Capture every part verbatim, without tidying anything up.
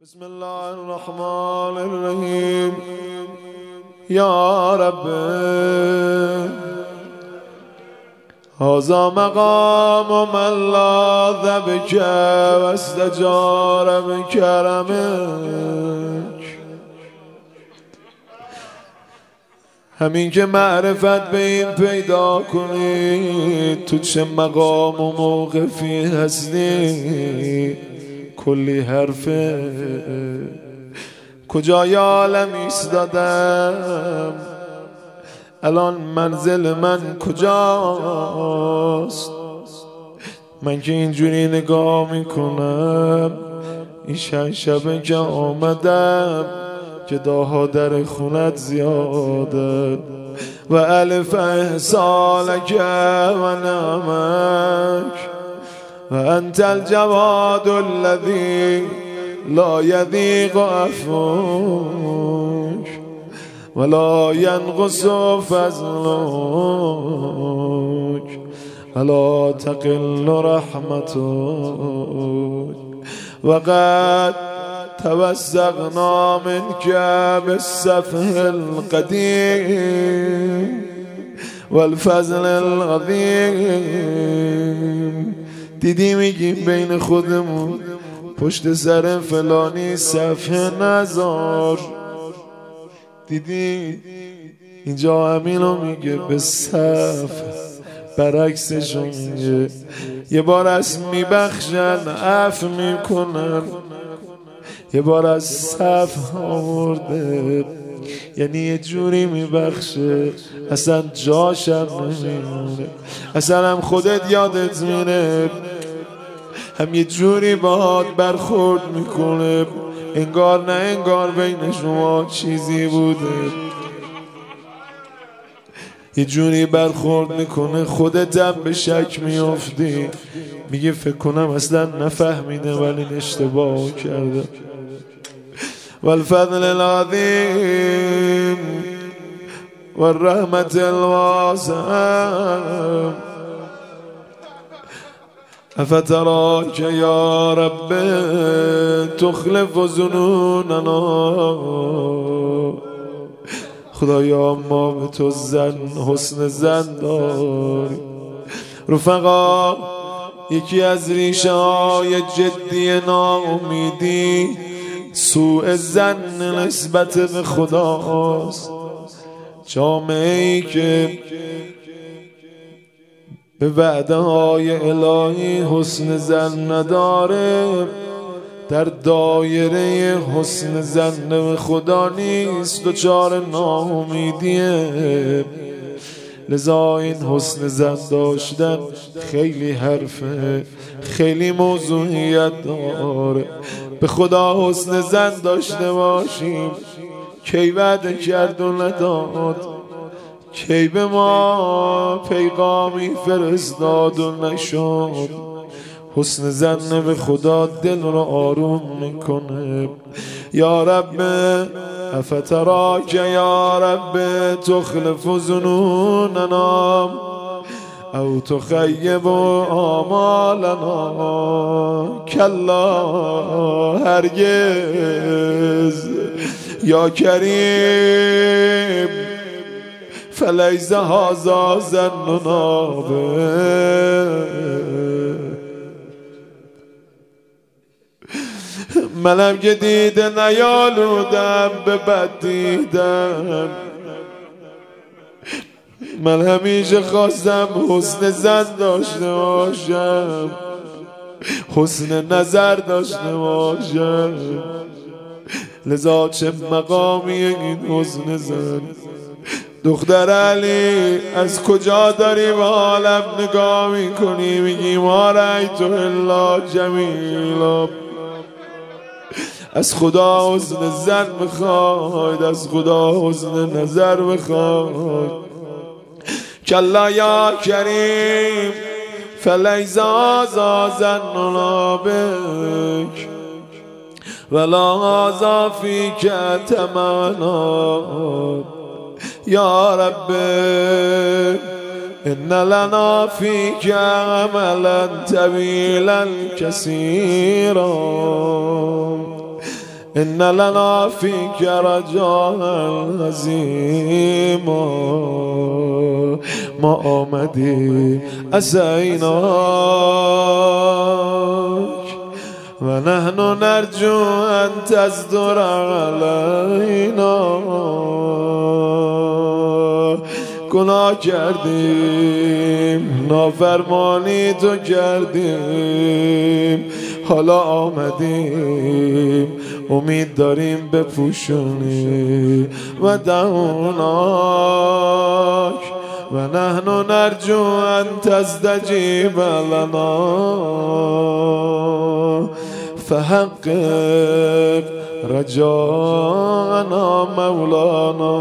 بسم الله الرحمن الرحيم يا رب هذا مقام من لاذ بك واستجار بكرمك. همین که معرفت به این پیدا کنی تو چه مقام و موقفی هستی، کلی حرفه کجای عالم ایستادم، الان منزل من کجاست؟ من که اینجوری نگاه میکنم این چند شبه که آمدم که داها در خونت زیاده و الف احسالک و نعمک و انت الجواد الذي لا يضيق عفوك ولا ينقص فضلك ولا تقل رحمتك وقد توسقنا منك بالسفه القديم والفضل العظيم. دیدی میگیم بین خودمون پشت سر فلانی صفحه نذار، دیدی اینجا همینو میگه به صفحه، برعکسش میگه یه بار از میبخشن عفو میکنن، یه بار از صفحه آورده یعنی یه جوری میبخشه اصلا جاشم نمیمونه، اصلا هم خودت یادت میره، هم یه جوری باهات برخورد میکنه انگار نه انگار بین شما چیزی بوده، یه جوری برخورد میکنه خودت هم به شک میافتی، میگه فکر کنم اصلا نفهمیده ولی اشتباه کرده. والفضل العظيم والرحمة الواسعة افتراك يا رب تخلف ظنوننا. خدایا ما به تو زن حسن زن داری. رفقا یکی از ریشه های جدی ناامیدی سوء زن نسبت به خداست. جامعه ای که به وعده های الهی حسن زن نداره در دایره حسن زن به خدا نیست، دچار ناامیدیه. لذا این حسن زن داشتن خیلی حرفه، خیلی موضوعیت داره. به خدا حسن زن داشته باشیم، کی وعده کرد و نداد، کی به ما پیغامی فرستاد و نشد. حسن زن به خدا دل رو آروم میکنه. یا رب افتراک یا رب تخلف ظنوننا او تخیب آمالنا. کلا هرگز یا کریم فلیس هذا ظننا به. منم که دیده نیالودم به بد دیدم، من همیشه خواستم حسن زن داشته باشم، حسن نظر داشته باشم. لذا چه مقامی این حسن زن. دختر علی از کجا داری به عالم نگاه میکنی میگی ما رأیت الا جمیلا. از خدا حسن زن بخواید، از خدا حسن نظر بخواید. کلا یا کریم فلیس هذا ظننا بک ولا هذا فیک طمعنا. یا رب ان لنا فیک عملا طویلا کثیرا ان لنا فیک رجاء عظیما ما آمدیم عصیناک و نحن نرجو ان تصدر علینا گناه کردیم نافرمانی تو کردیم حالا آمدیم امید داریم بپوشونی و دعوناک و نحن نرجو ان تستجیب لنا فحقق رجاءنا مولانا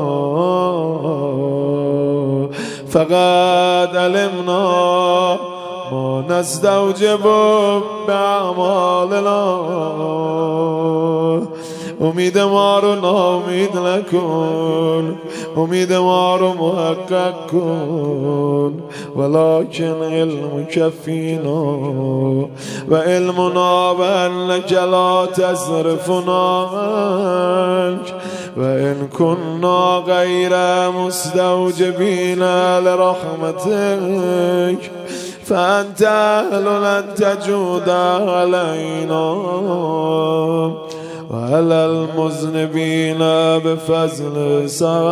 فقد علمنا ما نستوجب باعمالنا امید ما رو ناامید نکن امید ما رو محقق کن ولکن علم کفینا و علمنا و انک لا تصرفنا عنک و ان كنا غیر مستوجبین لرحمتک فانت اهل ان تجود علینا وعلى المذنبين بفضل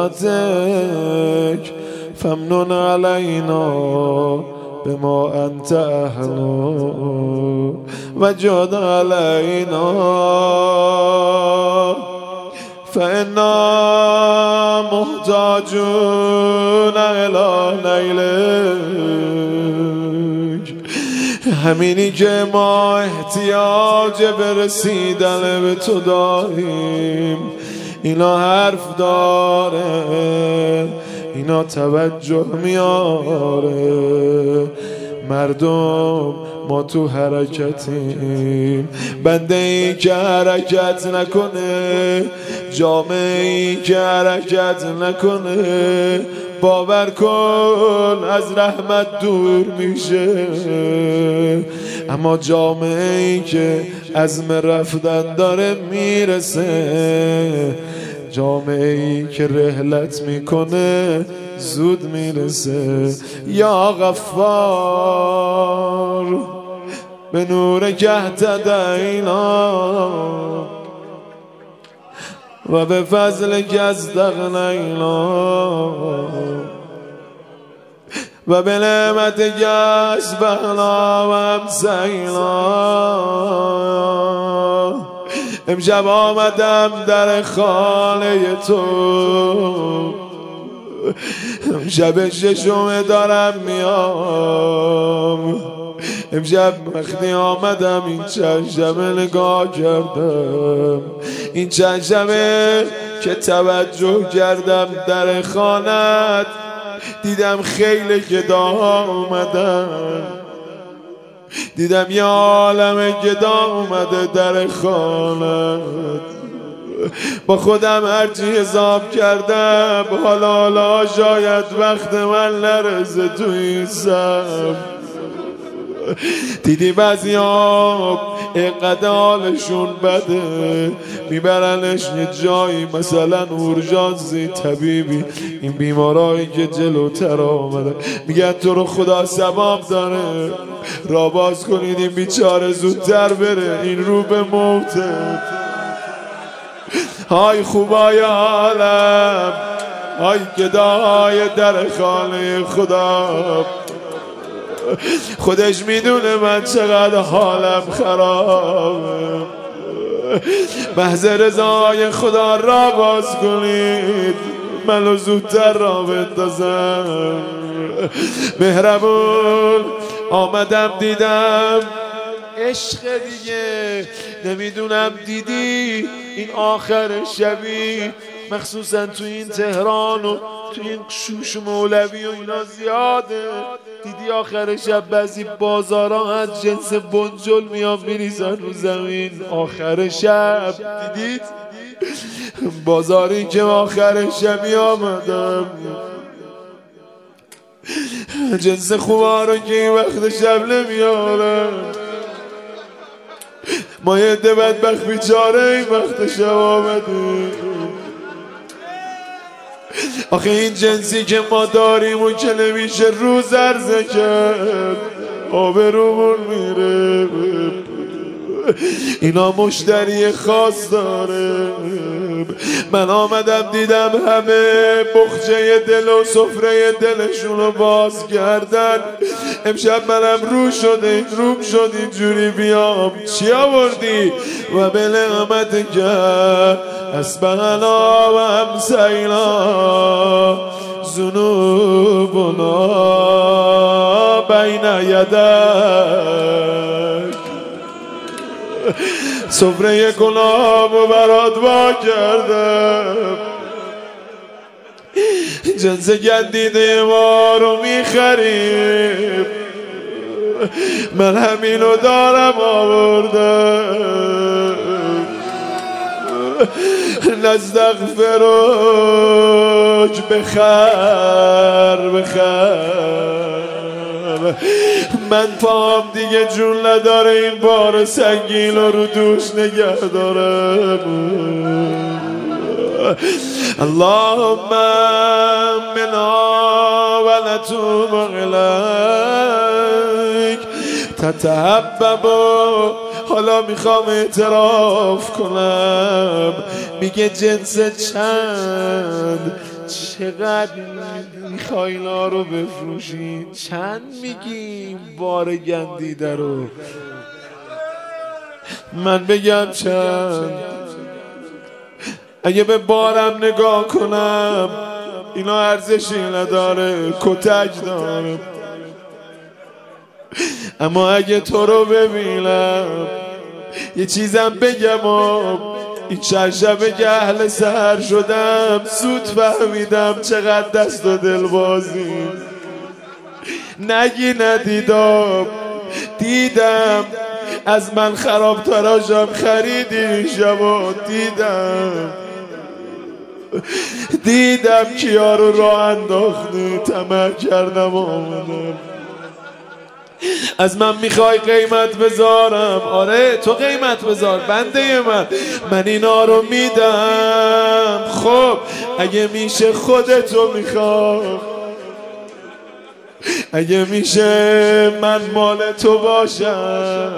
سعتك فامنن علينا بما أنت أهله وجد علينا فإنا محتاجون إلى نيلك همینی که ما احتیاج به رسیدن به تو داریم اینا حرف داره اینا توجه میاره مردم ما تو حرکتیم بنده ای که حرکت نکنه جامعه ای که حرکت نکنه باور کن از رحمت دور میشه اما جامعه ای که عزم رفتن داره میرسه جامعه ای که رحلت میکنه زود میرسه یا غفار به نور که اهتدینا و به فضل که ازدغنینا و به نعمت که اشبهنا و امسینا امشب آمدم در خانه تو امشب ششم دارم میام امشب وقتی آمدم این چند شبه نگاه کردم این چند شبه که توجه کردم در خانت دیدم خیلی گدا اومدن دیدم یه عالم گدا اومده در خانت با خودم هرچی حساب کردم حالا حالا شاید وقت من نرسه تو این سب دیدی بعضی ها اینقدر حالشون بده میبرنش یه جایی مثلا اورژانسی طبیبی این بیمارایی که جلوتر آمده میگن تو رو خدا ثواب داره را باز کنید این بیچاره زودتر بره این رو به موته های خوبای عالم های گدای در خانه خدا خودش میدونه من چقدر حالم خرابه محض رضای خدا را باز کنید منو زودتر را بندازم مهربون آمدم دیدم عشق دیگه نمیدونم دیدی این آخر شبی مخصوصا تو این تهران و تو این شوش مولوی و اینا زیاده دیدی آخر شب بعضی بازارا از جنس بنجل میان میریزن رو زمین آخر شب دیدید بازاری که آخر شبی آمدم جنس خوبا رو که این وقت شب نمیارم ما یه عده بدبخت بیچاره این وقت شب آمدیم. آخه این جنسی که ما داریم و که نمیشه روز عرضه کرد، آبرومون میره. اینا مشتری خاص داره. من آمدم دیدم همه بخچه دل و سفره دلشون رو باز کردن. امشب منم رو شده این روم شد اینجوری بیام. چی آوردی؟ و به نعمت کرد اسبحنا و امسینا ذنوبنا بین یدک. سفره گلاب و برات وا کردم. جنس گندیده ما رو میخریم. من همینو دارم آوردم. نستغفرک بخر بخر. من پام دیگه جون نداره این بار سنگین رو رو دوش نگه دارم. اللهم منا و نتوب الیک تتحبب. حالا میخوام اعتراف کنم. میگه جنس چند؟ چقدر میخوای اینا رو بفروشی؟ چند میگی بار گندیده رو؟ من بگم چند؟ اگه به بارم نگاه کنم اینا ارزشی نداره، کتک داره. اما اگه تو رو ببینم یه چیزم بگم و این چند شبه که اهل سحر شدم زود فهمیدم چقدر دست و دل بازی. نگی ندیدم، دیدم. از من خراب تراشم خریدی شبا. دیدم دیدم کیا رو راه انداختی. طمع کردم آمدم. از من میخوای قیمت بذارم؟ آره تو قیمت بذار بنده من. من اینا رو میدم. خب اگه میشه خودتو میخوام. اگه میشه من مال تو باشم.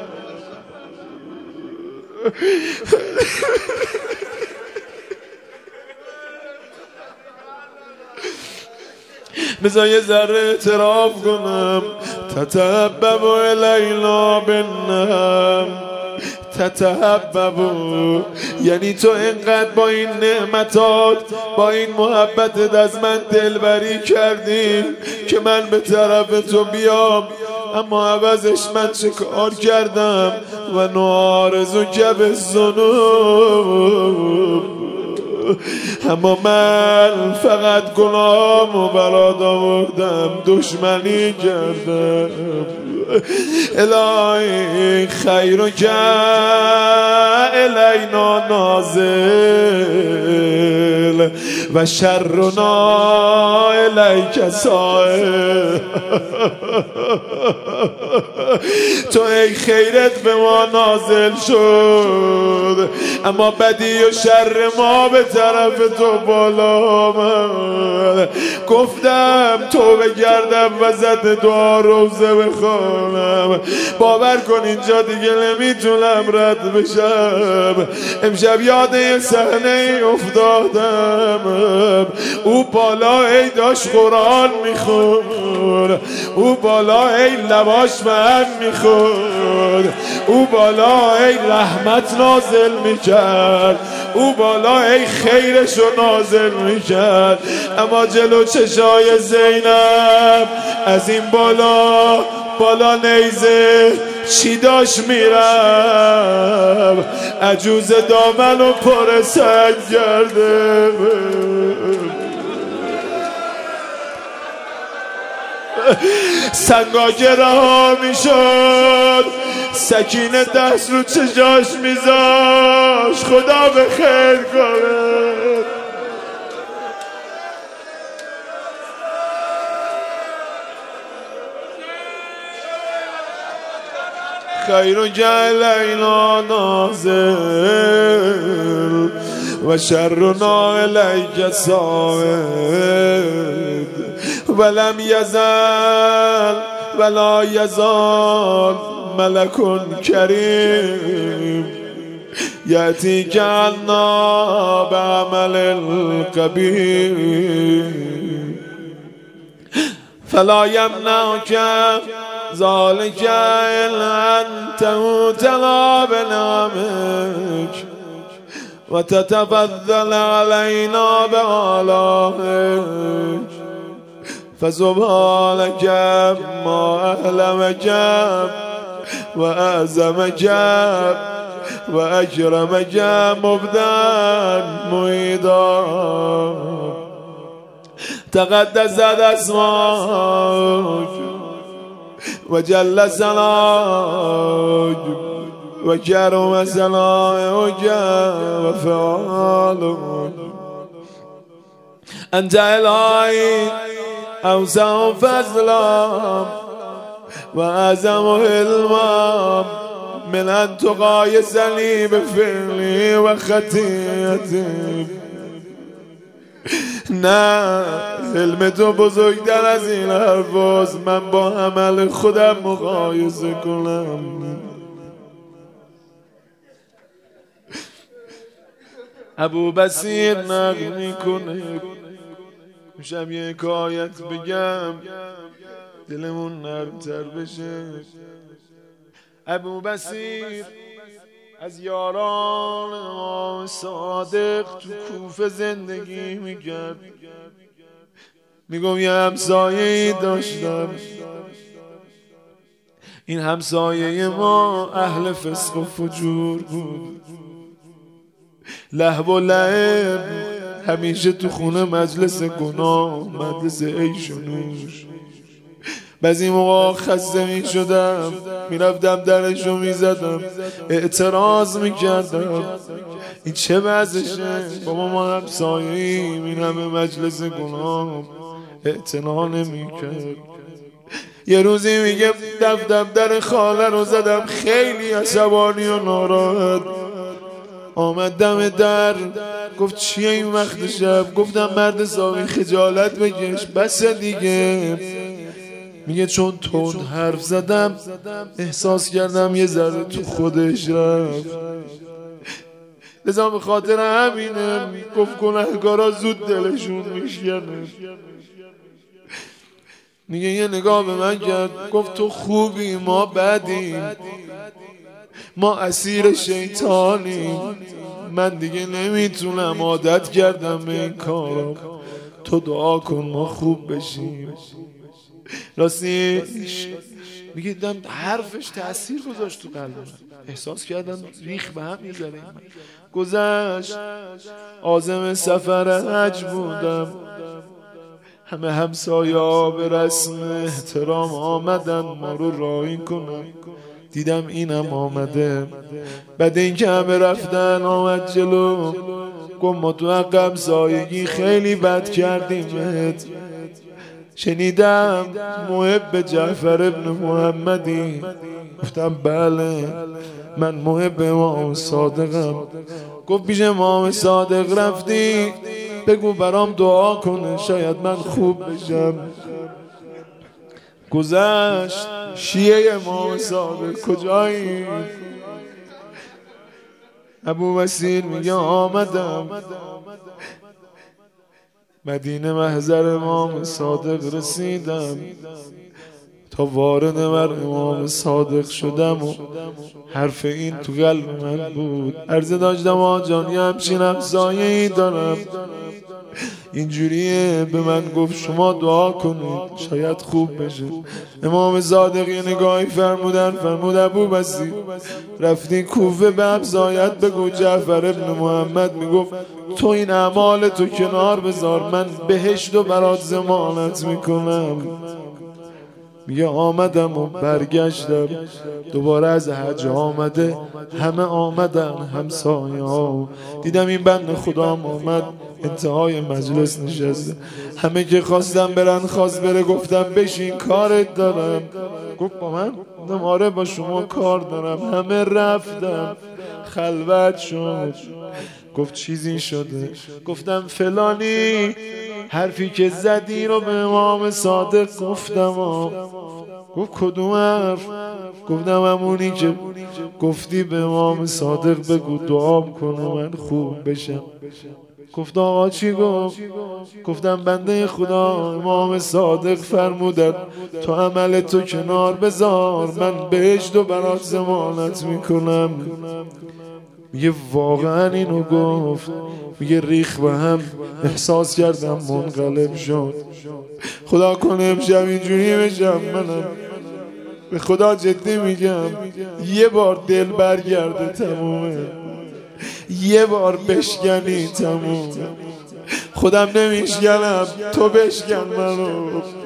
بذار یه ذره اعتراف کنم. تتحبب الینا بالنعم. تتحبب یعنی تو انقدر با این نعمتات با این محبتت از من دلبری کردی که من به طرف تو بیام. اما عوضش من چه کار کردم؟ و نعارض که بالذنوب. اما من فقط گناهم و برات آوردم، دشمنی کردم. الهی خیرک الینا نازل و شرنا الیک سائل. تو ای خیرت به ما نازل شد اما بدی و شر ما به طرف تو بالا آمد. گفتم تو بگردم وسط دعا روزه بخوانم. باور کن اینجا دیگه نمیتونم رد بشم. امشب یاد یه صحنه افتادم. او بالا ای داشت قرآن میخون. او بالا ای لواش من میخون. او بالا ای رحمت نازل میکرد. او بالا ای خیرشو نازل میکرد. اما جلو چشای زینب از این بالا بالا نیزه چی داشت میرم؟ عجوز دامن و پر سنگ کرده. سنگاگه رها میشد، سکینه دست رو چشاش میذاش. خدا به خیر کنه. خیرک الینا نازل و شرنا الیک صاعد ولم یزل ولا یزال ملک کریم یأتی کعنا بعمل القبیح فلا یمنعک ذلك إلا أن تموتنا بنعمك وتتفضل علينا بآلائك فسبحانك ما أهلمك وأعظمك وأكرمك مبدأ معيدا تقدست اسماك وجل ثناؤك وكرم ثناؤك وفعالك أنت إلهي أوسع فضلا وأعظم علما من أن تقایسنی بفعلی و خطیئتی. نه، علم تو بزرگتر از این حرفاست. من با عمل خودم مقایسه کنم. ابو بصیر نقل میکنه، میشم یه حکایت بگم دلمون نرمتر بشه. ابو بصیر از یاران امام صادق تو کوفه زندگی میکرد. میگم یه همسایه‌ای داشتم، این همسایه ما اهل فسق و فجور بود، لهو و لعب، همیشه تو خونه مجلس گناه، مجلس عیش و نوش. بعضی موقع خسته می شدم، می رفتم درشو می زدم، اعتراض می کردم این چه وضعشه؟ بابا ما همسایه‌ایم، این همه مجلس گناه اعتنا نمی کرد. یه روزی میگه رفتم در خاله رو زدم، خیلی عصبانی و ناراحت. آمد دم در، گفت چیه این وقت شب؟ گفتم مرد ساقی خجالت بکش، بس دیگه. میگه چون تند حرف زدم احساس کردم یه ذره تو خودش رفت، لذا به خاطر همینه گفت گناهکارا زود دلشون میشکنه. میگه یه نگاه به من کرد، گفت تو خوبی ما بدیم، ما اسیر شیطانیم، من دیگه نمیتونم، عادت کردم به این کارا، تو دعا کن ما خوب بشیم. راستیش میگه دیدم حرفش تأثیر گذاشت تو قلبم، احساس کردم ریخ به هم میذاره. گذشت، عازم سفر حج بودم، همه همسایه ها به رسم احترام آمدن ما رو راهی کنن. دیدم اینم آمده، بعد این که همه رفتن آمد جلو، گفت ما تو حق همسایگی خیلی بد کردیمت. شنیدم محب جعفر ابن محمدی. گفتم بله، من محب امام صادقم. گفت پیش امام صادق رفتی؟ بگو برام دعا کنه، شاید من خوب بشم. گذشت، شیعه امام صادق کجایی؟ ابو بصیر میگه آمدم مدینه، محضر امام صادق رسیدم. تا وارد بر امام صادق شدم و حرف این تو قلب من بود. عرض داشتم آجان یه همچین همسایه‌ای دارم، اینجوریه، به من گفت شما دعا کنید شاید خوب بشه. امام صادق یه نگاهی فرمودن، فرمود ابو بصیر رفتی کوفه به همسایت بگو جعفر ابن محمد میگفت تو این اعمال تو کنار بذار، من بهشت و برات ضمانت میکنم. میگه آمدم و برگشتم، دوباره از حج آمده، همه آمدن همسایه ها. دیدم این بند خدا آمد، انتهای مجلس نشسته. همه که خواستم برن خواست بره، گفتم بشین کارت دارم. گفت با من؟ گفتم آره با شما کار دارم. همه رفتم، خلوت شد. گفت چیزی شده؟ گفتم فلانی حرفی که زدی رو به امام صادق گفتم. گفت کدوم حرف؟ گفتم همونی که گفتی به امام صادق بگو دعا کنه من خوب بشم. گفت آقا چی گفت؟ گفتم بنده خدا امام صادق فرمودن تو عمل تو کنار بذار، من بهشت و برات ضمانت میکنم. میگه واقعا اینو گفت؟ میگه ریخ به هم، احساس کردم منقلب شد. خدا کنه امشب اینجوری بشم منم. به خدا جدی میگم یه بار دل برگرده تمومه، یه بار بشکنی تمومه. خودم نمیشکنم تو بشکن منو.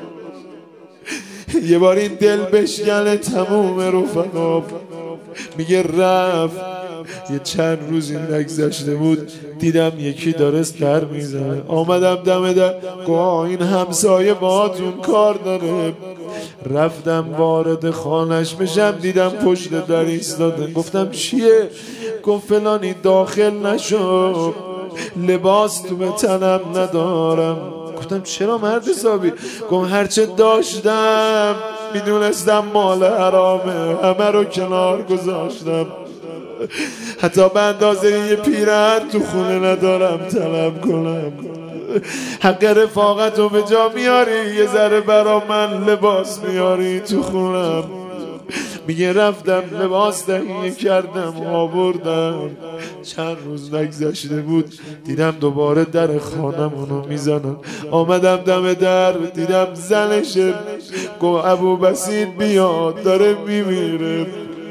یه بار این دل بشکنه تمومه رفقا. میگه رفت یه چند روزی نگذشته بود دیدم یکی داره در میزنه. آمدم دم در، گوه این همسایه باهاتون کار داره. رفتم وارد خانش بشم دیدم پشت در ایستاده. گفتم چیه؟ گفت فلانی داخل نشو، لباس تو به تنم ندارم. گفتم چرا مرد حسابی؟ گفت هرچه داشتم میدونستم مال حرامه، همه رو کنار گذاشتم. حتی به اندازه یه پیرهن تو خونه ندارم طلب کنم. حق رفاقت رو به جا میاری، یه ذره برا من لباس میاری تو خونم. میگه رفتم لباس تهیه کردم آوردم. چند روز نگذشته بود دیدم دوباره در خانمونو میزنن. آمدم دم در دیدم زنشه. گو ابو بصیر بیاد داره میمیره.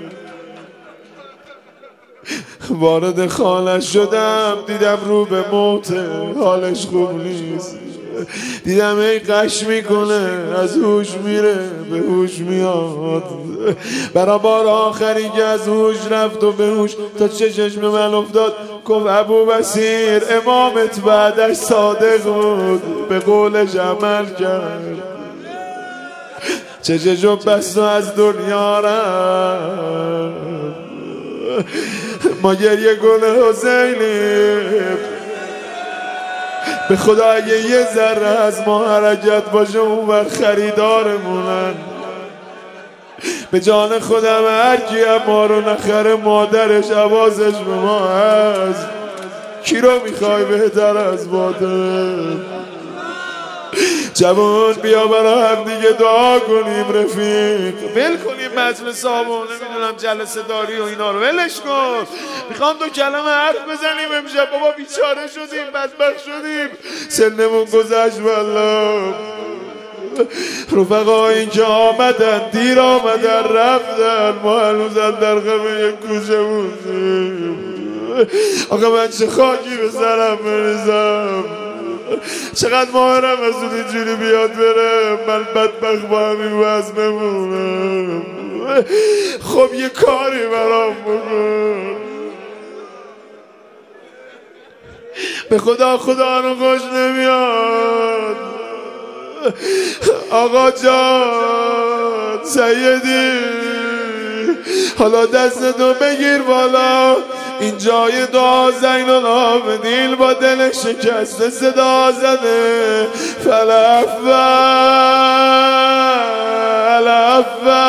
وارد خانه شدم دیدم رو به موته، حالش خوب نیست. دیدم ای قش میکنه، از هوش میره به هوش میاد. برا بار آخری که از هوش رفت و به هوش تا چشش به من افتاد گفت ابو بصیر امامت بعدش صادق بود، به قولش عمل کرد. چششو بست و از دنیا رفت. ما گریه گونه حسینیم. به خدا اگه یه ذره از ما حرکت باشه اونور خریدارمونن. به جان خودم هر کی ما رو نخره مادرش عوازش به ما هست. کی رو میخوای بهتر از مادر؟ جوان بیا برای هم دیگه دعا کنیم رفیق. ول کنیم مجلس آبا، نمیدونم جلسه داری و اینا رو ولش کن. میخوام دو کلمه حرف بزنیم امشب. بابا بیچاره شدیم، بدبخت شدیم، سنمون گذشت والله. رفقا این که آمدن دیر آمدن رفتن، ما هنوزن در غم یک کوچه بودیم. آقا من چه خاکی به سرم بریزم، چقدر ماهرم از اون اینجوری بیاد بره، من بدبخت با همین وضع بمونم. خب یه کاری برام بکن به خدا. خدا رو خوش نمیاد. آقا جان سیدی حالا دستتو بگیر بالا. این جای دعا زین العابدین با دل شکسته صدا زده فلافا فلافا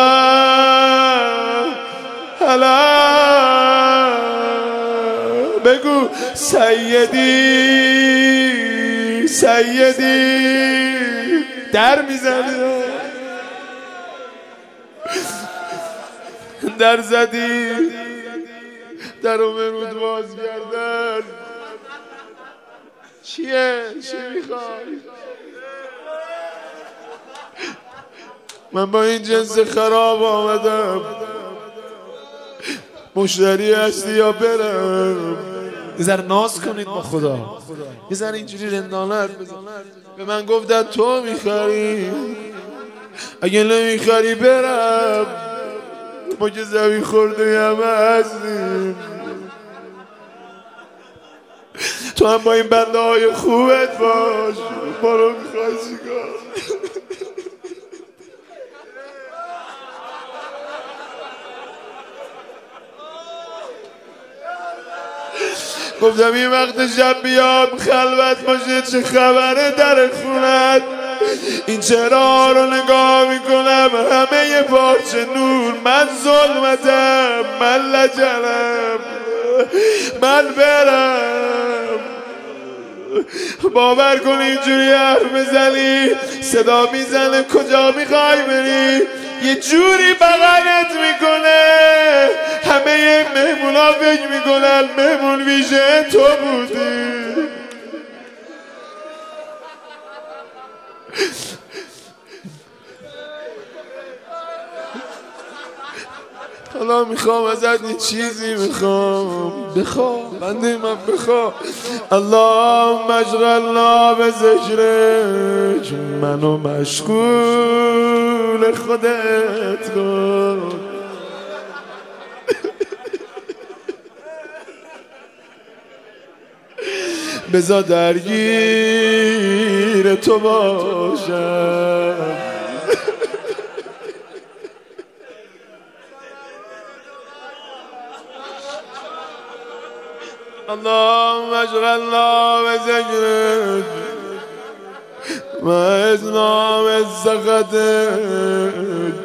فلافا. بگو سیدی سیدی. در میزنی در زدی در رو برود باز کردن. چیه؟ چی میخوای؟ من با این جنس خراب آمدم. مشتری هستی یا برم؟ یه ذره ناز کنید با خدا، یه ذره اینجوری رندانت بزن. به من گفتن تو میخری، اگه نمیخری برم. ما که زمین خورده همه هستیم. تو هم با این بنده های خوبت باش. ما رو میخوای چیکار؟ گفتم این وقت شب بیام خلوت باشه چه خبره در خونت. این چرا رو نگاه میکنم همه یه پارچه نور. من ظلمتم، من لجنم، من برم. باور کن اینجوری حرف بزنی صدا میزنه کجا میخوای بری، یه جوری بغلت میکنه همه مهمونا فکر میکنن مهمون ویژه تو بودی. حالا میخوام ازت یه چیزی میخوام بخوام بنده من بخوام. اللهم اشغلنا به ذکرک منو مشغول خودت کن. بذار درگیر تو باشم. اللهم اشغلنا بذكرك واعذنا من سخطك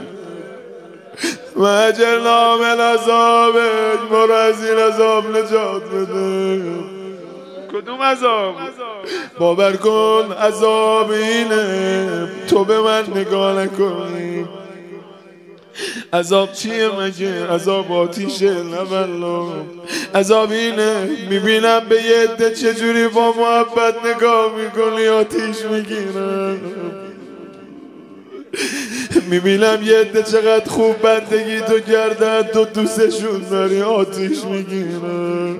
واجرنا من عذابك. ما رو از این عذاب نجات بده. کدوم عذاب؟ باور کن عذاب اینه تو به من نگاه نکنی. عذاب چیه مگه؟ عذاب آتیشه نه والله. عذاب اینه میبینم به یه عده چجوری با محبت نگاه میکنی آتیش میگیرم. میبینم یه عده چقدر خوب بندگی تو کردن تو دوستشون داری آتیش میگیرم.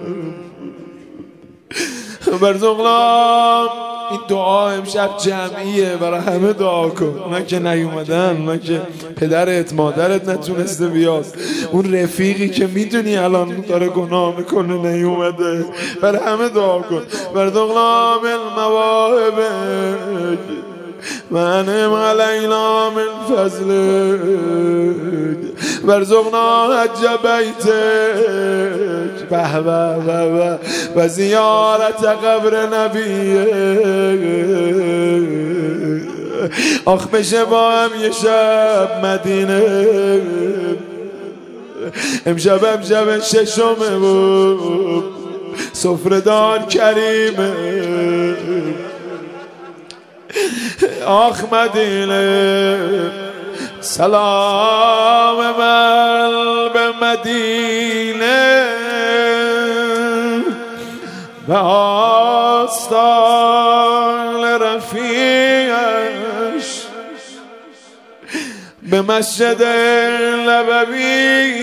برزغلام این دعا امشب جمعیه برای همه دعا کن. اونا که نیومدن، اونا که پدرت مادرت نتونسته بیاد، اون رفیقی که میدونی الان داره گناه میکنه نیومده، برای همه دعا کن. برزغلام المواهبک وانعم علینا من فضلک وارزقنا حج بیتک به به به و زیارت قبر نبیک. آخ بشه با هم یه شب مدینه. امشب امشب ششمه و سفره‌دار کریمه. آخ مدینه سلام من به مدینه و آستان رفیعش به مسجد نبوی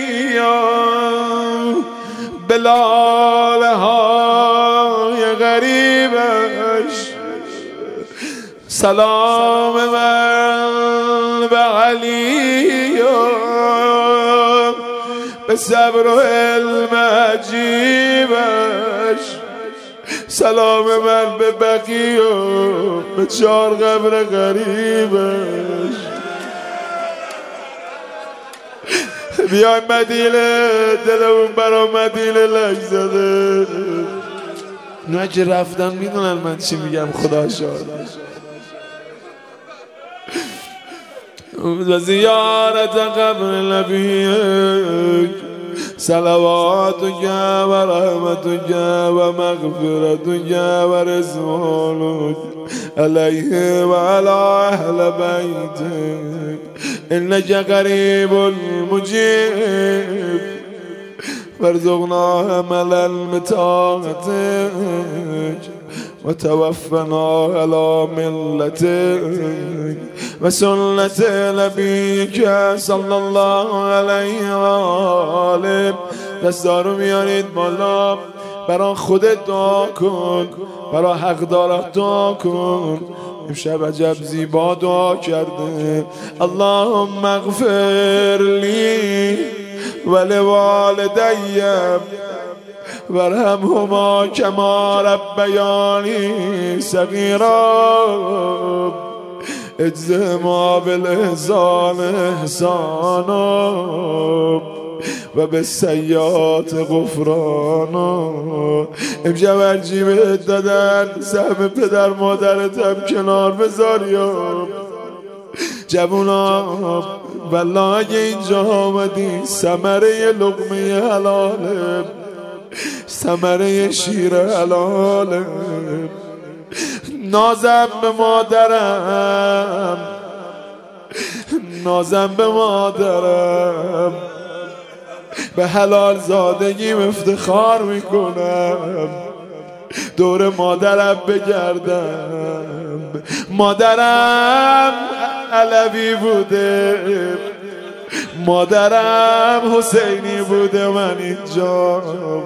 به لاله های غریبش. سلام من به علی به صبر و علم عجیبش. سلام من به بقی و به چار قبر غریبش. بیای مدینه دلمون برا مدینه لک زده. اونا که رفتن میدونن من چی میگم. خدا شاهد. و زیارت قبر نبیک صلواتک و رحمتک و مغفرتک و رضوانک علیه و علی اهل بیتک انک قریب مجیب. وارزقنا عمل المطاعتک و توفنا علی ملتک و سنت نبیک صلی الله علیه و آله. دستا رو میارید بالا. برای خودت دعا کن، برای حقدارت دعا کن. امشب عجب زیبا دعا کرده. اللهم اغفر لی و لوالدی ورحمهما کما ربیانی صغیرا اجزهما بالاحسان احسانا و به سیئات غفرانا. امشب هرچی بهت دادن سهم پدر مادرتم کنار بذار یا جوونا. والله اگه اینجا آمدی ثمره لقمه حلاله، ثمره شیر حلاله. نازم به مادرم، نازم به مادرم، به حلال زادگیم افتخار میکنم، دور مادرم بگردم. مادرم علوی بوده، مادرم حسینی بوده، من اینجا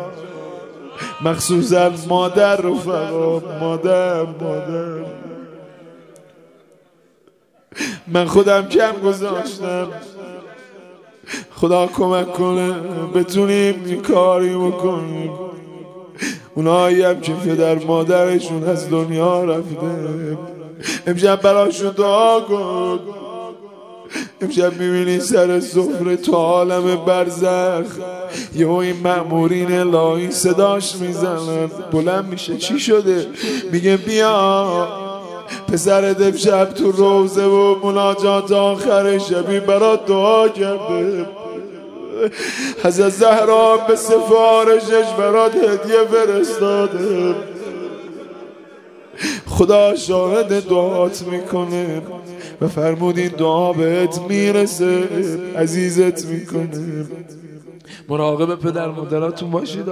مخصوصا مادر رفقا، مادر مادر من خودم کم گذاشتم. خدا کمک کنه بتونیم این کاری بکنیم. اونایی هم که پدر مادرشون از دنیا رفته امشب براشون دعا کن. امشب میبینی سر سفره تو عالم برزخ یه این مأمورین الهی صداش میزنن، بلند میشه چی شده؟ میگه بیا پسرت امشب تو روزه و مناجات آخر شبی برات دعا کرده، حضرت زهرا به سفارشش برات هدیه فرستاده. خدا شاهد دعات میکنه و فرمود این دعا بهت میرسه، عزیزت میکنه. مراقب پدر مادراتون باشید.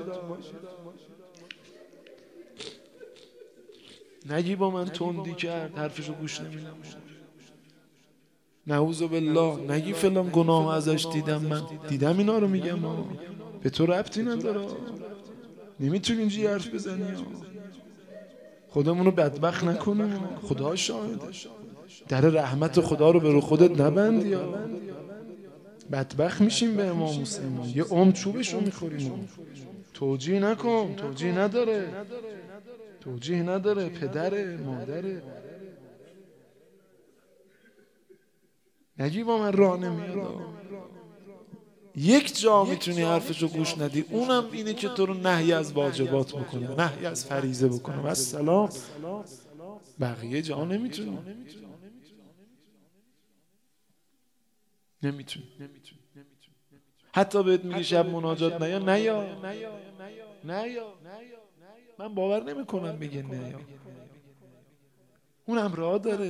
نگی با من تندی کرد حرفشو گوش نمیدم، نعوذ بالله. نگی فلان گناه ازش دیدم، من دیدم اینا رو میگم ها. به تو ربطی نداره، نمیتونی اینجوری حرف بزنی ها. خودمونو بدبخت نکنیم، خدا شاهده. در رحمت خدا رو به رو خودت نبندی ها. بدبخت میشیم به امام حسین، یه عمر چوبشو میخوریم. توجیه نکن، توجیه نداره، توجیه نداره. پدره مادره. نگی با من راه نمیاد. یک جا میتونی حرفشو گوش ندی، اونم اینه که تو رو نهی از واجبات بکنه، نهی از فریضه بکنه و سلام. بقیه جا نمیتونی، نمیتونی. حتی بهت میگه شب مناجات نیا نیا نیا، من باور نمیکنم میگه نیا. اونم راه داره.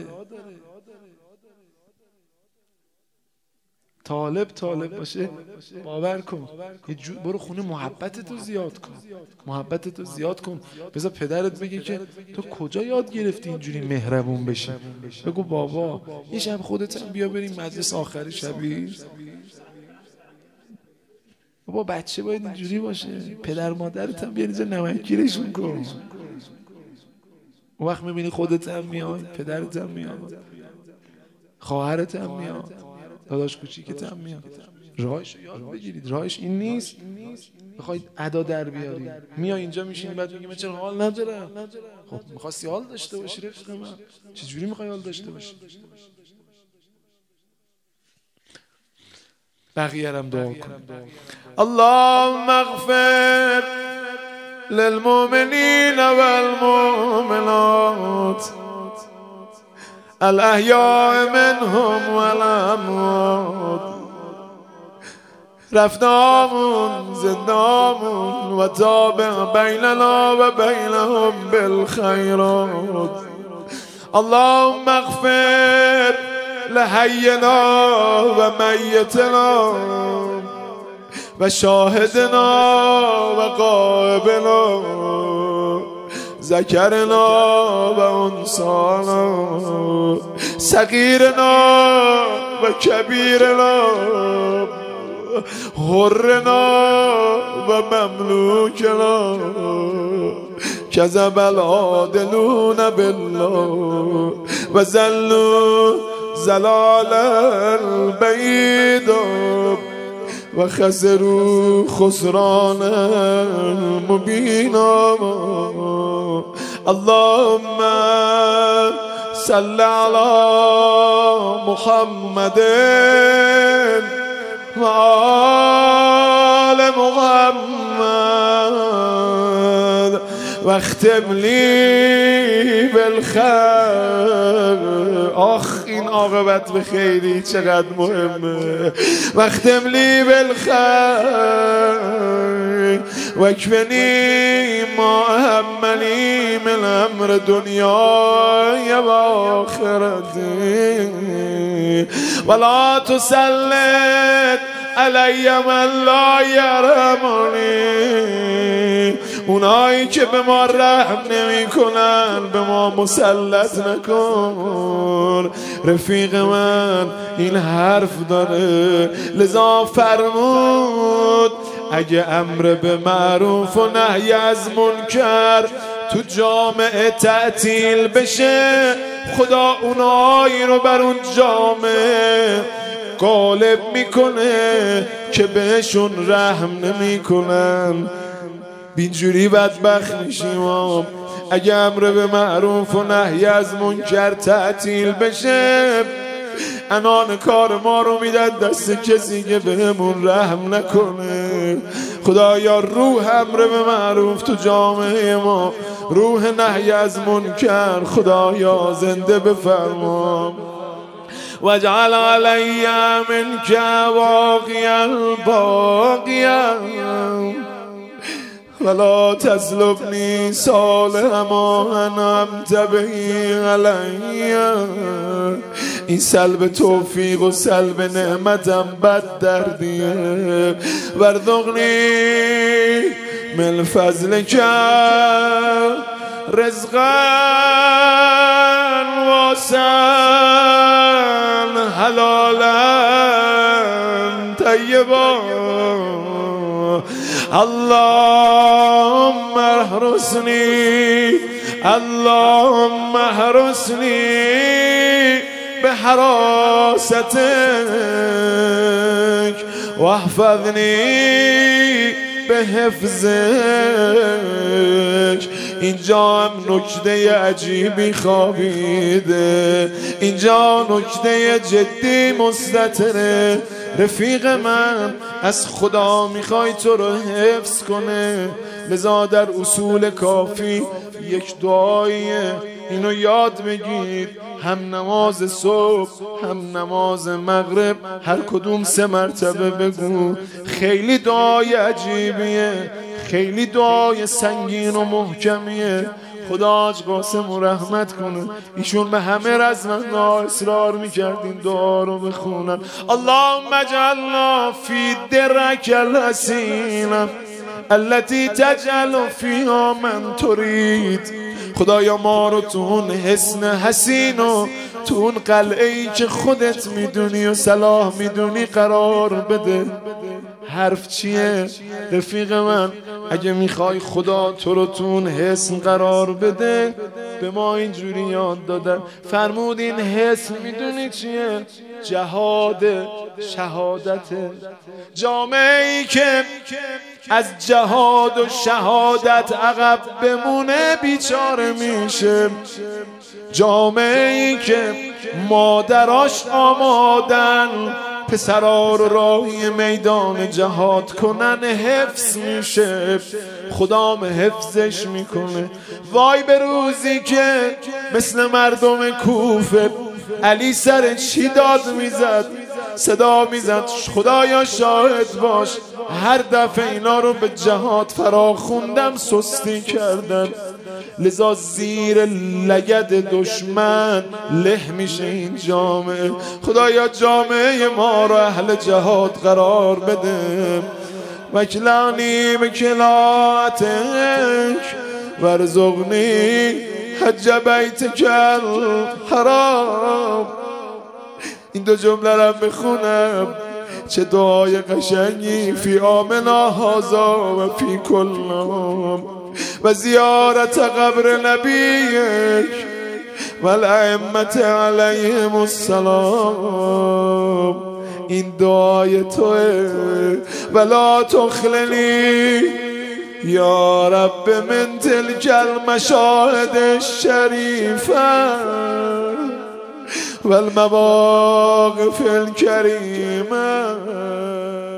طالب طالب باشه باور کن، برو خونه محبتتو زیاد کن، محبتتو زیاد کن. بذار پدرت بگه که تو کجا یاد گرفتی اینجوری مهربون بشی. بگو بابا یه شب خودت هم بیا بریم مجلس آخر شبی. بابا بچه باید اینجوری باشه. پدر مادرت هم بیاری جا نمکگیرشون کن. اون وقت میبینی خودت هم میاد، پدرت هم میاد، خواهرت هم میاد، داداش کوچیکت هم میاد. راهش یاد بگیرید. راهش این نیست بخواید ادا در بیاری. میای اینجا میشین بعد میگی من چرا حال ندارم. خب میخواستی حال داشته باشی رفیق من، چجوری میخوای حال داشته باشی؟ بقیه هم دعا کن. اللهم اغفر للمؤمنین والمؤمنات الاحیاء منهم والاموات، رفنامون زندامون و تابع بیننا و بینهم بالخیرات. اللهم اغفر لحینا و میتنا و شاهدنا و غائبنا، ذکرنا و انثانا، صغیرنا و کبیرنا، حرنا و مملوکنا. کذب العادلون بالله و ظلوا ضلالا بعیدا و خسروا خسرانا مبینا. اللهم صل علی محمد و آل محمد و اختم لی بالخیر. آخ این عاقبت به خیری چقدر مهمه. و اختم لی بالخیر و اکفنی ما اهمنی من امر دنیای و آخرتی ولا تسلط علی من لا یرحمنی. اونایی که به ما رحم نمی کنن به ما مسلط نکن. رفیق من این حرف داره، لذا فرمود اگه امر به معروف و نهی از منکر تو جامعه تعطیل بشه، خدا اونایی رو بر اون جامعه غالب میکنه که بهشون رحم نمیکنن. اینجوری بدبخت میشیم. اگه امر به معروف و نهی از منکر تعطیل بشه، انان کار ما رو میدن دست کسی که بهمون رحم نکنه. خدایا روح امر به معروف تو جامعه ما، روح نهی از منکر خدایا زنده بفرما. واجعل علی منک واقیا باقیا ولا تسلبنی صالح ما انعمت به علی. این سلب توفیق و سلب نعمتم بد دردیه. وارزقنی من فضلک رزقا واسعا حلالا طیبا. اللهم احرسني اللهم احرسني بحراستك واحفظني بحفظك. اینجا هم نکته عجیبی خوابیده، اینجا نکته جدی مستتره. رفیق من از خدا میخوای تو رو حفظ کنه، لذا در اصول کافی یک دعاییه، اینو یاد بگید. هم نماز صبح هم نماز مغرب هر کدوم سه مرتبه بگو. خیلی دعای عجیبیه، خیلی دعای سنگین و محکمیه. خدا حاج قاسم و رحمت کنه، ایشون به همه رزمنا اصرار میکرد این دعا رو بخونن. اللهم اجعلنا فی درک الحسین التي تجعل فیها من ترید. خدایا ما رو تو اون حصن حسین و تو اون قلعه ای که خودت میدونی و صلاح میدونی قرار بده. حرف چیه رفیق من؟ اگه میخوای خدا تو رو تو اون حصن قرار بده، به ما اینجوری یاد دادن. فرمود این حصن میدونی چیه؟ جهاد شهادت. جامعه ای که از جهاد و شهادت عقب بمونه بیچاره میشه. جامعه ای که مادراش آمادن پسرا رو راهی میدان جهاد کنن حفظ میشه، خدام حفظش میکنه. وای به روزی که مثل مردم کوفه علی سر چی داد میزد، صدا میزد خدایا شاهد باش هر دفعه اینا رو به جهاد فرا خوندم سستی کردن. لذا زیر لگد دشمن له میشه این جامعه. خدایا جامعه ما رو اهل جهاد قرار بده. وکلانی به کلاتک ورزقنی حج بیتک الحرام. این دو جمله رو بخونم چه دعای قشنگی. فی آمنا هازا و فی کلام و زیارت قبر نبیک و الائمة علیهم السلام. این دعای توه ولا تخلنی یا رب من تلك المشاهد الشریفه والمواقف الكريمه.